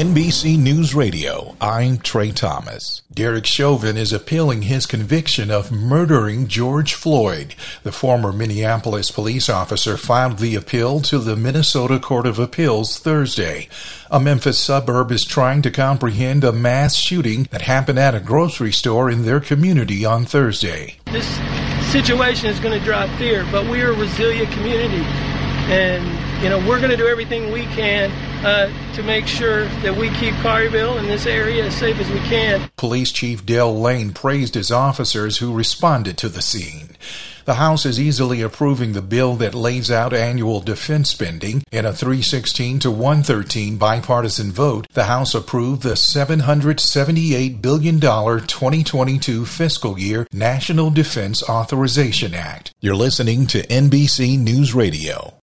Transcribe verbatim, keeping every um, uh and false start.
N B C News Radio, I'm Trey Thomas. Derek Chauvin is appealing his conviction of murdering George Floyd. The former Minneapolis police officer filed the appeal to the Minnesota Court of Appeals Thursday. A Memphis suburb is trying to comprehend a mass shooting that happened at a grocery store in their community on Thursday. This situation is going to drive fear, but we are a resilient community. And, you know, we're going to do everything we can uh, to make sure that we keep Collierville and this area as safe as we can. Police Chief Dale Lane praised his officers who responded to the scene. The House is easily approving the bill that lays out annual defense spending. In a three sixteen to one thirteen bipartisan vote, the House approved the seven hundred seventy-eight billion dollars twenty twenty-two fiscal year National Defense Authorization Act. You're listening to N B C News Radio.